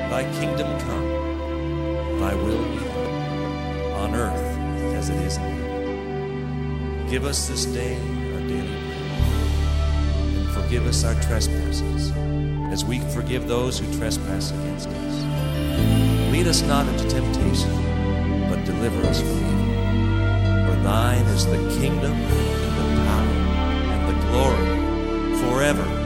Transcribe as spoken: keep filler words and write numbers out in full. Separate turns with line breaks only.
Thy kingdom come, thy will be done, on earth as it is in heaven. Give us this day our daily bread, and forgive us our trespasses, as we forgive those who trespass against us. Lead us not into temptation, but deliver us from evil. For thine is the kingdom, and the power, and the glory, forever